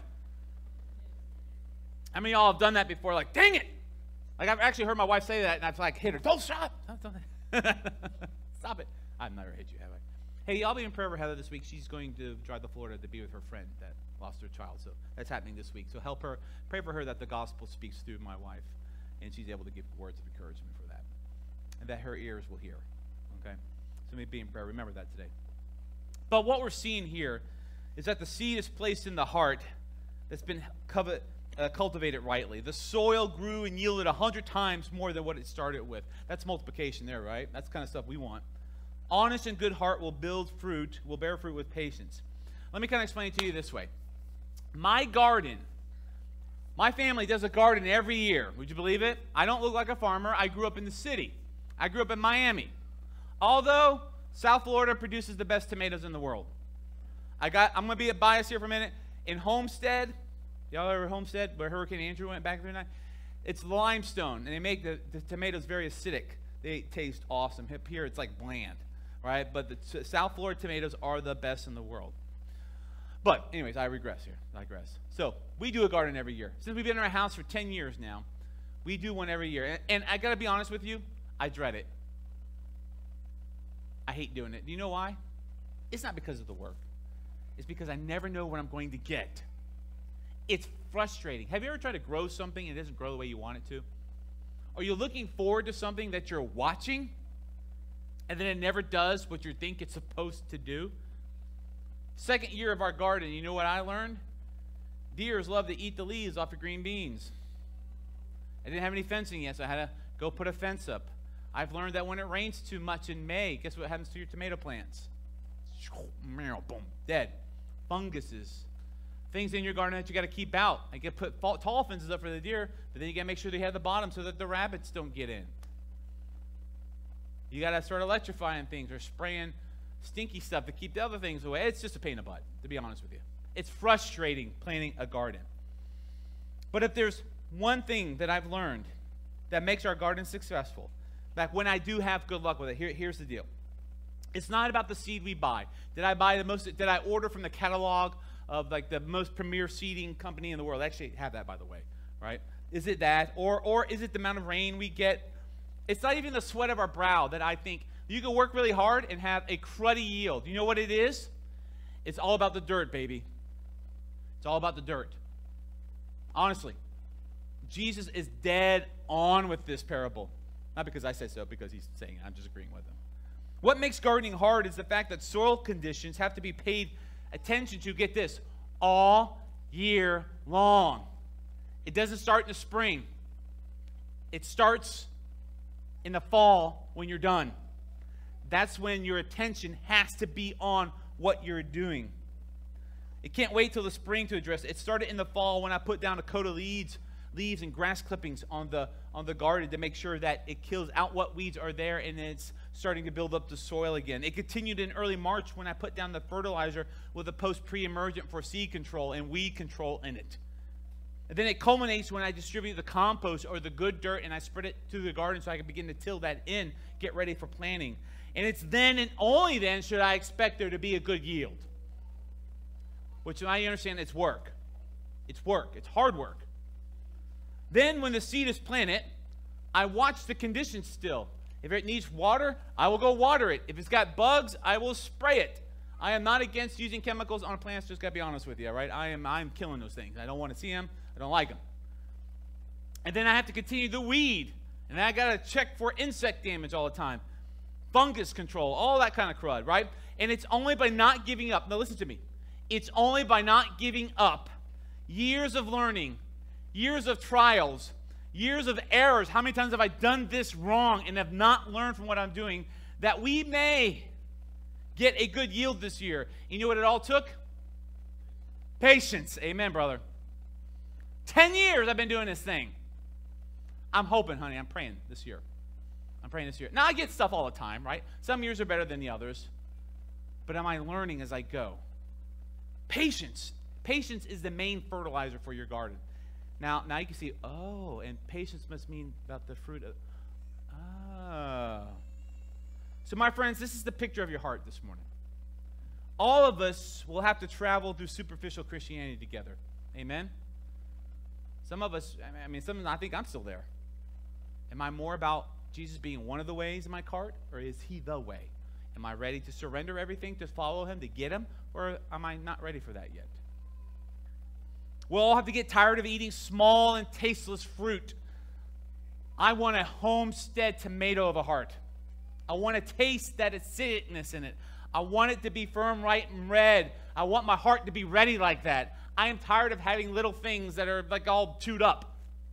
A: How many of y'all have done that before? Like, dang it! Like, I've actually heard my wife say that, and I've like hit her. Don't stop! Don't, don't. Stop it. I've never hit you, have I? Hey, I'll be in prayer for Heather this week. She's going to drive to Florida to be with her friend that lost her child. So that's happening this week. So help her. Pray for her that the gospel speaks through my wife, and she's able to give words of encouragement for that. And that her ears will hear. Okay? So maybe be in prayer. Remember that today. But what we're seeing here is that the seed is placed in the heart that's been covet, uh, cultivated rightly. The soil grew and yielded a hundred times more than what it started with. That's multiplication there, right? That's the kind of stuff we want. Honest and good heart will build fruit, will bear fruit with patience. Let me kind of explain it to you this way. My garden, my family does a garden every year. Would you believe it? I don't look like a farmer. I grew up in the city. I grew up in Miami. Although South Florida produces the best tomatoes in the world. I got, I'm going to be a bias here for a minute. In Homestead, y'all ever Homestead, where Hurricane Andrew went back there night? It's limestone, and they make the, the tomatoes very acidic. They taste awesome. Up here, it's like bland, right? But the South Florida tomatoes are the best in the world. But anyways, I regress here. I digress. So we do a garden every year. Since we've been in our house for ten years now, we do one every year. And, and I got to be honest with you, I dread it. I hate doing it. Do you know why? It's not because of the work. It's because I never know what I'm going to get. It's frustrating. Have you ever tried to grow something and it doesn't grow the way you want it to? Are you looking forward to something that you're watching and then it never does what you think it's supposed to do? Second year of our garden, you know what I learned? Deers love to eat the leaves off of green beans. I didn't have any fencing yet, so I had to go put a fence up. I've learned that when it rains too much in May, guess what happens to your tomato plants? Boom, dead. Funguses. Things in your garden that you got to keep out. I get put tall fences up for the deer, but then you got to make sure they have the bottom so that the rabbits don't get in. You got to start electrifying things or spraying stinky stuff to keep the other things away. It's just a pain in the butt, to be honest with you. It's frustrating planting a garden. But if there's one thing that I've learned that makes our garden successful, like when I do have good luck with it, here, here's the deal. It's not about the seed we buy. Did I buy the most, did I order from the catalog of like the most premier seeding company in the world? I actually have that, by the way, right? Is it that? Or, or is it the amount of rain we get? It's not even the sweat of our brow that I think you can work really hard and have a cruddy yield. You know what it is? It's all about the dirt, baby. It's all about the dirt. Honestly, Jesus is dead on with this parable. Not because I say so, because he's saying it. I'm just agreeing with him. What makes gardening hard is the fact that soil conditions have to be paid attention to, get this, all year long. It doesn't start in the spring. It starts in the fall when you're done. That's when your attention has to be on what you're doing. It can't wait till the spring to address it. It started in the fall when I put down a coat of leaves, leaves and grass clippings on the on the garden to make sure that it kills out what weeds are there, and it's starting to build up the soil again. It continued in early March when I put down the fertilizer with a post pre-emergent for seed control and weed control in it. And then it culminates when I distribute the compost or the good dirt and I spread it to the garden so I can begin to till that in, get ready for planting. And it's then and only then should I expect there to be a good yield. Which I understand it's work. It's work. It's hard work. Then when the seed is planted, I watch the conditions still. If it needs water, I will go water it. If it's got bugs, I will spray it. I am not against using chemicals on plants, just got to be honest with you, right? I am I'm killing those things. I don't want to see them. I don't like them. And then I have to continue the weed. And I got to check for insect damage all the time. Fungus control, all that kind of crud, right? And it's only by not giving up. Now listen to me. It's only by not giving up. Years of learning, years of trials, years of errors. How many times have I done this wrong and have not learned from what I'm doing, that we may get a good yield this year? You know what it all took? Patience. Amen, brother. Ten years I've been doing this thing. I'm hoping, honey, I'm praying this year. I'm praying this year. Now, I get stuff all the time, right? Some years are better than the others. But am I learning as I go? Patience. Patience is the main fertilizer for your garden. Now, now you can see, oh, and patience must mean about the fruit of, oh. So, my friends, this is the picture of your heart this morning. All of us will have to travel through superficial Christianity together. Amen? Some of us, I mean, some, I think I'm still there. Am I more about Jesus being one of the ways in my cart, or is he the way? Am I ready to surrender everything to follow him, to get him, or am I not ready for that yet? We'll all have to get tired of eating small and tasteless fruit. I want a homestead tomato of a heart. I want to taste that acidicness in it. I want it to be firm, right, and red. I want my heart to be ready like that. I am tired of having little things that are like all chewed up.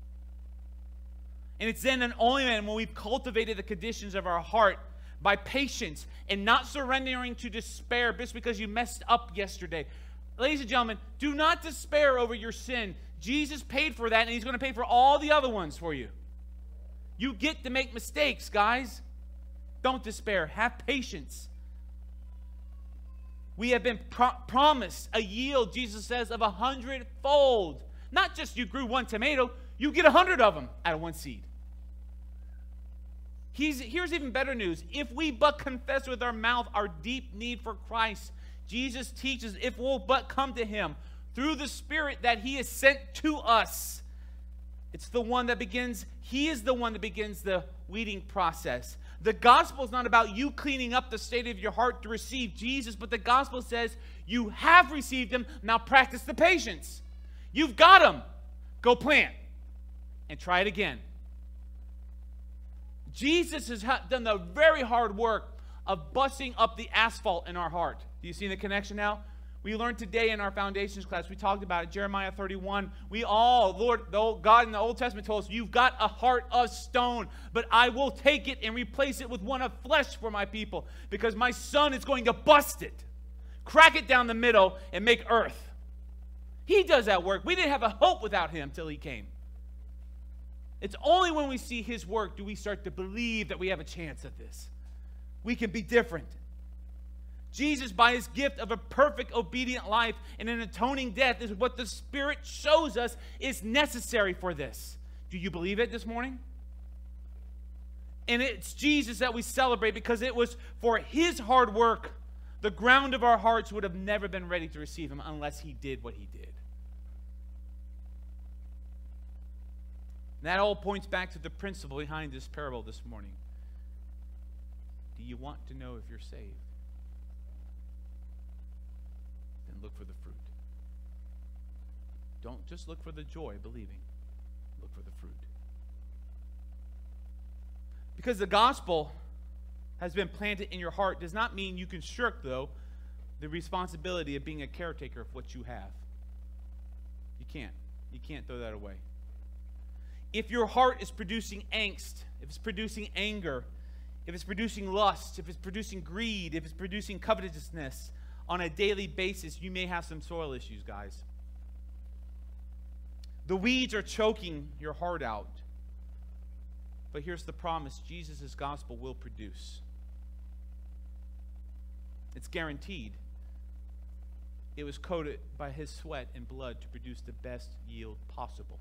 A: And it's then and only then when we've cultivated the conditions of our heart by patience and not surrendering to despair just because you messed up yesterday. Ladies and gentlemen, do not despair over your sin. Jesus paid for that, and he's going to pay for all the other ones for you. You get to make mistakes, guys. Don't despair. Have patience. We have been pro- promised a yield, Jesus says, of a hundredfold. Not just you grew one tomato, you get a hundred of them out of one seed. He's, here's even better news. If we but confess with our mouth our deep need for Christ, Jesus teaches if we'll but come to him through the Spirit that he has sent to us. It's the one that begins, he is the one that begins the weeding process. The gospel is not about you cleaning up the state of your heart to receive Jesus, but the gospel says you have received him, now practice the patience. You've got him. Go plant and try it again. Jesus has done the very hard work of busting up the asphalt in our heart. Do you see the connection now? We learned today in our foundations class, we talked about it, Jeremiah thirty-one. We all, Lord, the old, God in the Old Testament told us, you've got a heart of stone, but I will take it and replace it with one of flesh for my people, because my son is going to bust it, crack it down the middle, and make earth. He does that work. We didn't have a hope without him till he came. It's only when we see his work do we start to believe that we have a chance at this. We can be different. Jesus, by his gift of a perfect, obedient life and an atoning death, is what the Spirit shows us is necessary for this. Do you believe it this morning? And it's Jesus that we celebrate because it was for his hard work. The ground of our hearts would have never been ready to receive him unless he did what he did. And that all points back to the principle behind this parable this morning. Do you want to know if you're saved? Then look for the fruit. Don't just look for the joy of believing. Look for the fruit. Because the gospel has been planted in your heart does not mean you can shirk, though, the responsibility of being a caretaker of what you have. You can't. You can't throw that away. If your heart is producing angst, if it's producing anger, if it's producing lust, if it's producing greed, if it's producing covetousness on a daily basis, you may have some soil issues, guys. The weeds are choking your heart out. But here's the promise: Jesus' gospel will produce. It's guaranteed. It was coated by his sweat and blood to produce the best yield possible.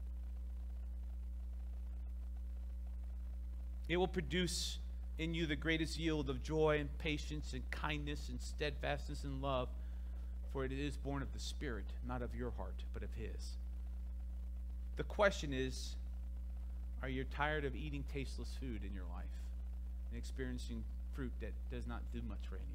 A: It will produce in you the greatest yield of joy and patience and kindness and steadfastness and love, for it is born of the Spirit, not of your heart, but of his. The question is, are you tired of eating tasteless food in your life and experiencing fruit that does not do much for anybody?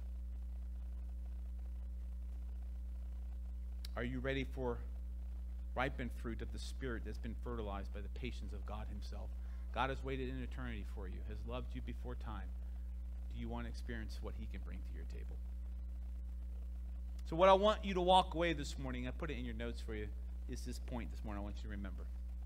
A: Are you ready for ripened fruit of the Spirit that's been fertilized by the patience of God himself? God has waited in eternity for you, has loved you before time. Do you want to experience what he can bring to your table? So what I want you to walk away this morning, I put it in your notes for you, is this point this morning I want you to remember.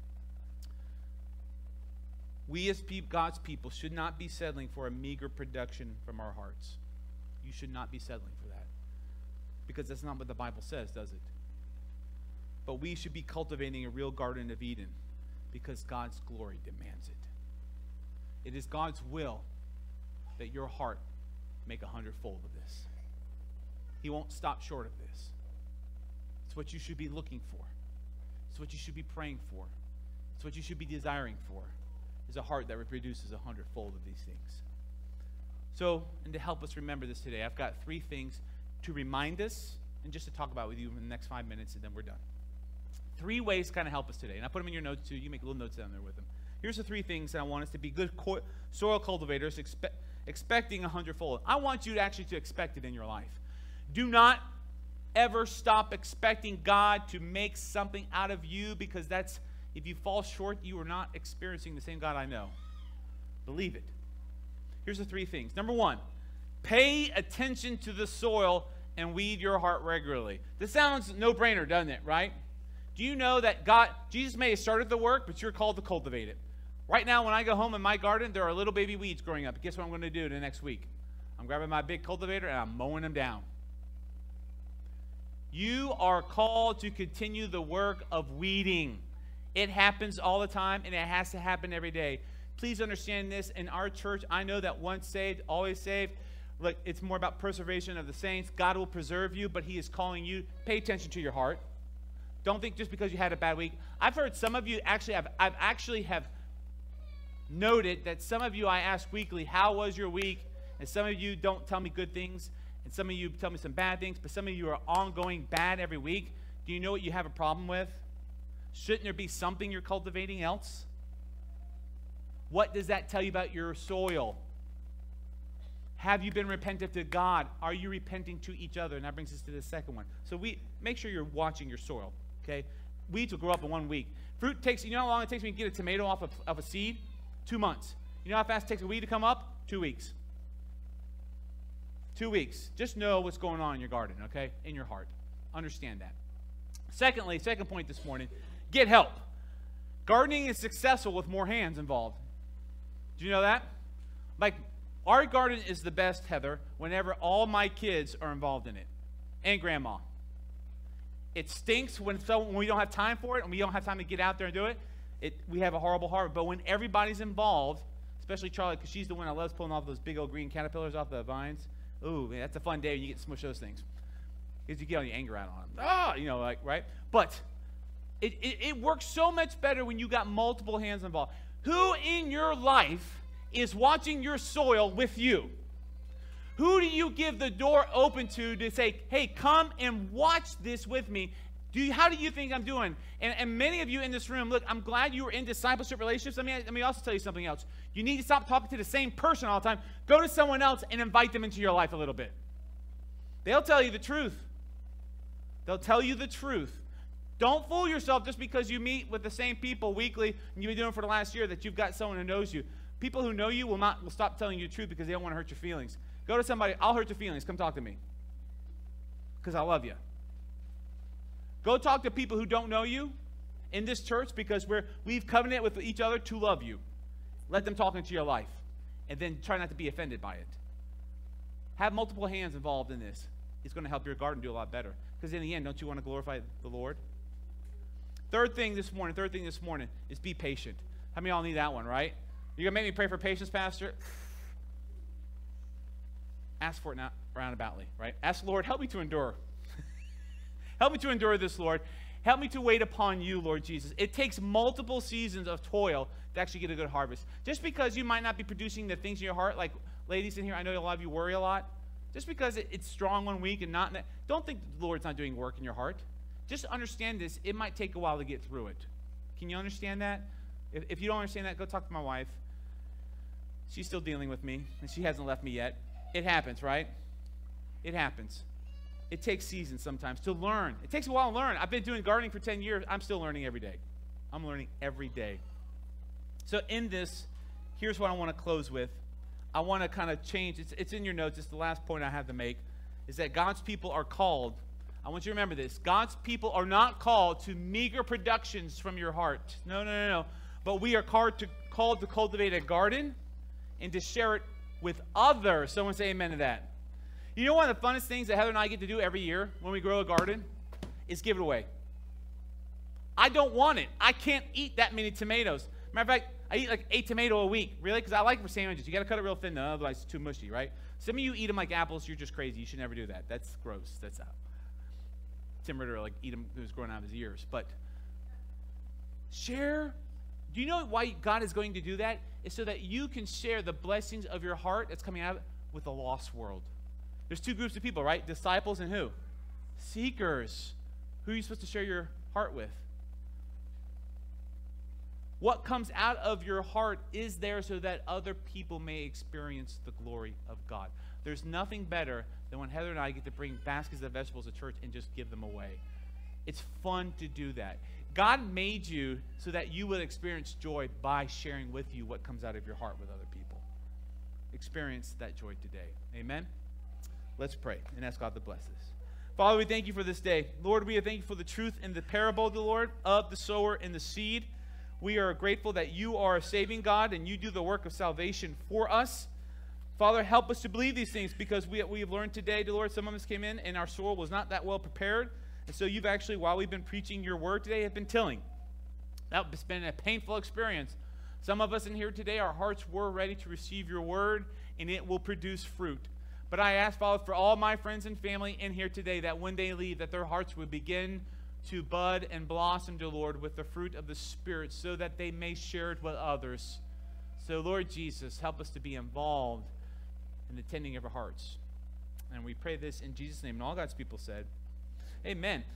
A: We as pe- God's people should not be settling for a meager production from our hearts. You should not be settling for that, because that's not what the Bible says, does it? But we should be cultivating a real Garden of Eden, because God's glory demands it. It is God's will that your heart make a hundredfold of this. He won't stop short of this. It's what you should be looking for. It's what you should be praying for. It's what you should be desiring for, is a heart that reproduces a hundredfold of these things. So, and to help us remember this today, I've got three things to remind us and just to talk about with you in the next five minutes, and then we're done. Three ways to kind of help us today. And I put them in your notes too. You make little notes down there with them. Here's the three things that I want us to be good co- soil cultivators, expe- expecting a hundredfold. I want you to actually to expect it in your life. Do not ever stop expecting God to make something out of you, because that's, if you fall short, you are not experiencing the same God I know. Believe it. Here's the three things. Number one, pay attention to the soil and weed your heart regularly. This sounds no-brainer, doesn't it, right? Do you know that God, Jesus may have started the work, but you're called to cultivate it? Right now, when I go home in my garden, there are little baby weeds growing up. Guess what I'm going to do the next week? I'm grabbing my big cultivator and I'm mowing them down. You are called to continue the work of weeding. It happens all the time, and it has to happen every day. Please understand this. In our church, I know that once saved, always saved. Look, it's more about preservation of the saints. God will preserve you, but he is calling you. Pay attention to your heart. Don't think just because you had a bad week. I've heard some of you actually have, I've actually have noted that some of you I ask weekly, how was your week? And some of you don't tell me good things, and some of you tell me some bad things, but some of you are ongoing bad every week. Do you know what you have a problem with? Shouldn't there be something you're cultivating else? What does that tell you about your soil? Have you been repentant to God? Are you repenting to each other? And that brings us to the second one. So we make sure you're watching your soil, okay? Weeds will grow up in one week. Fruit takes, you know how long it takes me to get a tomato off of, of a seed? Two months. You know how fast it takes a weed to come up? Two weeks. Two weeks. Just know what's going on in your garden, okay? In your heart. Understand that. Secondly, second point this morning, get help. Gardening is successful with more hands involved. Do you know that? Like, our garden is the best, Heather, whenever all my kids are involved in it, and grandma. It stinks when, so, when we don't have time for it, and we don't have time to get out there and do it. It we have a horrible harvest. But when everybody's involved, especially Charlie, because she's the one that loves pulling off those big old green caterpillars off the vines. Ooh, man, that's a fun day when you get to smush those things, because you get all your anger out on them. Ah, you know, like, right? But it, it, it works so much better when you got multiple hands involved. Who in your life is watching your soil with you? Who do you give the door open to to say, hey, come and watch this with me? Do you, how do you think I'm doing? And, and many of you in this room, look, I'm glad you were in discipleship relationships. Let me, let me also tell you something else. You need to stop talking to the same person all the time. Go to someone else and invite them into your life a little bit. They'll tell you the truth. They'll tell you the truth. Don't fool yourself just because you meet with the same people weekly and you've been doing it for the last year that you've got someone who knows you. People who know you will not will stop telling you the truth because they don't want to hurt your feelings. Go to somebody, I'll hurt your feelings. Come talk to me. Because I love you. Go talk to people who don't know you in this church because we're, we've covenanted with each other to love you. Let them talk into your life. And then try not to be offended by it. Have multiple hands involved in this. It's going to help your garden do a lot better. Because in the end, don't you want to glorify the Lord? Third thing this morning, third thing this morning is be patient. How many of y'all need that one, right? You're going to make me pray for patience, Pastor? Ask for it now, roundaboutly, right? Ask the Lord, help me to endure. Help me to endure this, Lord. Help me to wait upon you, Lord Jesus. It takes multiple seasons of toil to actually get a good harvest. Just because you might not be producing the things in your heart, like ladies in here, I know a lot of you worry a lot. Just because it, it's strong one week and not, don't think the Lord's not doing work in your heart. Just understand this. It might take a while to get through it. Can you understand that? If, if you don't understand that, go talk to my wife. She's still dealing with me, and she hasn't left me yet. It happens, right? It happens. It takes seasons sometimes to learn. It takes a while to learn. I've been doing gardening for ten years. I'm still learning every day. I'm learning every day. So in this, here's what I want to close with. I want to kind of change. It's, it's in your notes. It's the last point I have to make, is that God's people are called. I want you to remember this. God's people are not called to meager productions from your heart. No, no, no, no. But we are called to, called to cultivate a garden and to share it with others. Someone say amen to that. You know one of the funnest things that Heather and I get to do every year when we grow a garden is give it away. I don't want it. I can't eat that many tomatoes. Matter of fact, I eat like eight tomato a week. Really? Because I like them for sandwiches. You got to cut it real thin, though, otherwise it's too mushy, right? Some of you eat them like apples. You're just crazy. You should never do that. That's gross. That's out. Tim Ritter like eat them. It was growing out of his ears. But share. Do you know why God is going to do that? It's so that you can share the blessings of your heart that's coming out of it with the lost world. There's two groups of people, right? Disciples and who? Seekers. Who are you supposed to share your heart with? What comes out of your heart is there so that other people may experience the glory of God. There's nothing better than when Heather and I get to bring baskets of vegetables to church and just give them away. It's fun to do that. God made you so that you will experience joy by sharing with you what comes out of your heart with other people. Experience that joy today. Amen? Let's pray and ask God to bless us. Father, we thank you for this day. Lord, we thank you for the truth in the parable, the Lord, of the sower and the seed. We are grateful that you are a saving God and you do the work of salvation for us. Father, help us to believe these things because we, we have learned today, dear Lord, some of us came in and our soil was not that well prepared. And so you've actually, while we've been preaching your word today, have been tilling. That's been a painful experience. Some of us in here today, our hearts were ready to receive your word and it will produce fruit. But I ask, Father, for all my friends and family in here today that when they leave, that their hearts would begin to bud and blossom, dear Lord, with the fruit of the Spirit so that they may share it with others. So, Lord Jesus, help us to be involved in the tending of our hearts. And we pray this in Jesus' name. And all God's people said, amen.